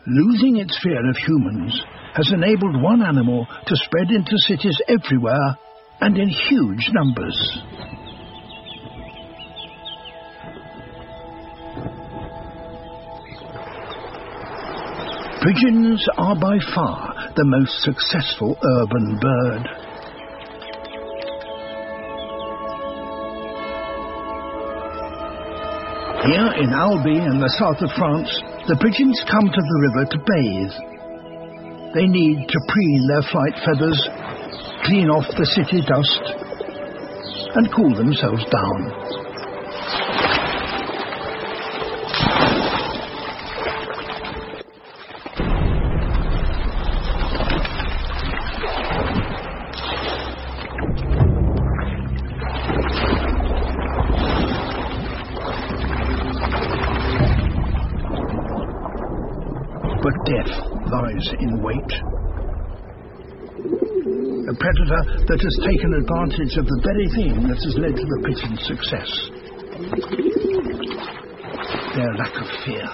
Losing its fear of humans has enabled one animal to spread into cities everywhere and in huge numbers. Pigeons are by far the most successful urban bird. Here in Albi in the south of France, the pigeons come to the river to bathe. They need to preen their flight feathers, clean off the city dust, and cool themselves down. But death lies in wait. A predator that has taken advantage of the very thing that has led to the pigeon's success. Their lack of fear.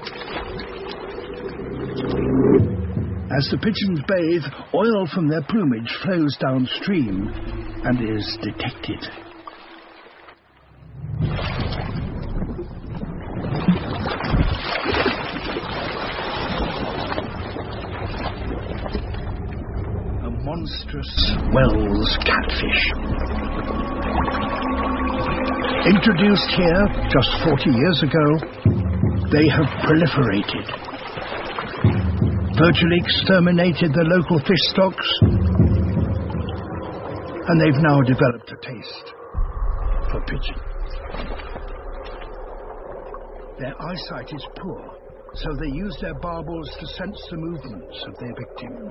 As the pigeons bathe, oil from their plumage flows downstream and is detected. Monstrous Wells catfish. Introduced here just 40 years ago, they have proliferated, virtually exterminated the local fish stocks, and they've now developed a taste for pigeon. Their eyesight is poor, so they use their barbels to sense the movements of their victims.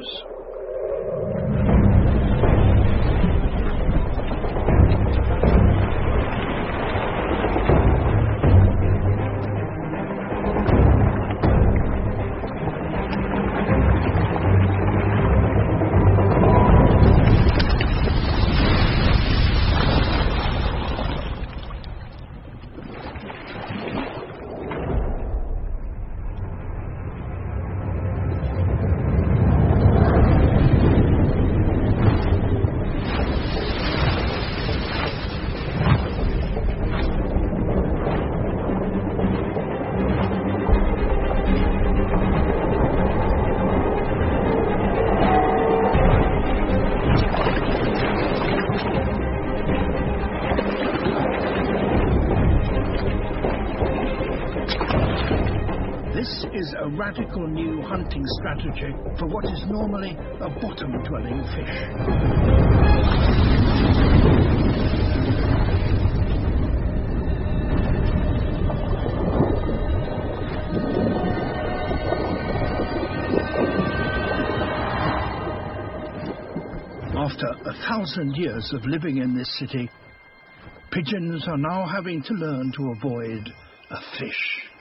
This is a radical new hunting strategy for what is normally a bottom-dwelling fish. After 1,000 years of living in this city, pigeons are now having to learn to avoid a fish.